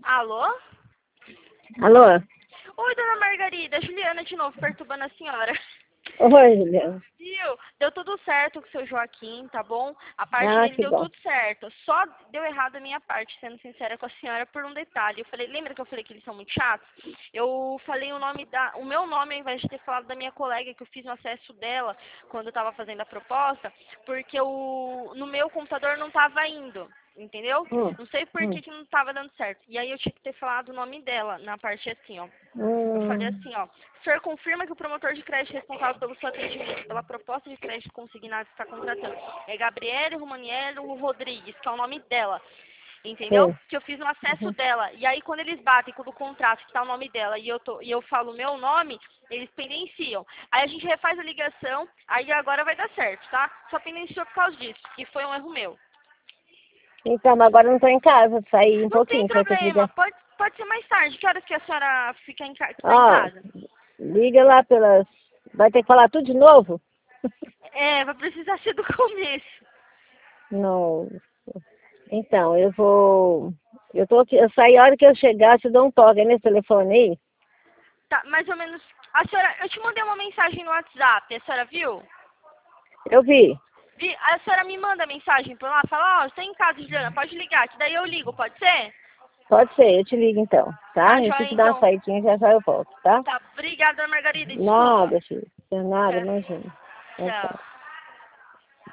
Alô? Alô? Oi, dona Margarida, Juliana de novo, perturbando a senhora. Oi, Juliana. Viu? Deu tudo certo com o seu Joaquim, tá bom? A parte Ah, dele que deu bom. tudo certo. Só deu errado a minha parte, sendo sincera com a senhora, por um detalhe. Eu falei, lembra que eu falei que eles são muito chatos? Eu falei o meu nome ao invés de ter falado da minha colega, que eu fiz no acesso dela quando eu tava fazendo a proposta, porque no meu computador não tava indo. Entendeu? Hum, Não sei por que hum, que não tava dando certo. E aí eu tinha que ter falado o nome dela na parte assim, ó. Eu falei hum. assim, ó, o senhor confirma que o promotor de crédito responsável pelo seu atendimento, pela proposta de crédito consignado que está contratando, é Gabriele Romaniello Rodrigues, que é o nome dela, entendeu? Sei. Que eu fiz no acesso Uhum. dela. E aí quando eles batem com o do contrato, que tá o nome dela, e eu falo o meu nome, eles pendenciam. Aí a gente refaz a ligação, aí agora vai dar certo, tá? Só pendenciou por causa disso, que foi um erro meu. Então, mas agora eu não tô em casa, saí um Não tem pouquinho, você vai ter que problema, ligar. pode ser mais tarde. Que horas que a senhora tá em Ó, casa? liga lá pelas... Vai ter que falar tudo de novo? É, vai precisar ser do começo. Não. Então, eu vou... Eu tô aqui, eu saí a hora que eu chegar, te dou um toque aí nesse telefone aí. Tá, mais ou menos. A senhora, eu te mandei uma mensagem no WhatsApp, a senhora viu? Eu vi. A senhora me manda mensagem por lá, fala, ó, estou em casa, Juliana, pode ligar, que daí eu ligo, pode ser? Pode ser, eu te ligo então, tá? Tá, Eu joia, preciso dar uma então. saidinha, já já eu volto, tá? Tá, obrigada, Margarida, desculpa. Nada, filho. Nada, Tchau. imagina. Tchau, Tchau. tchau.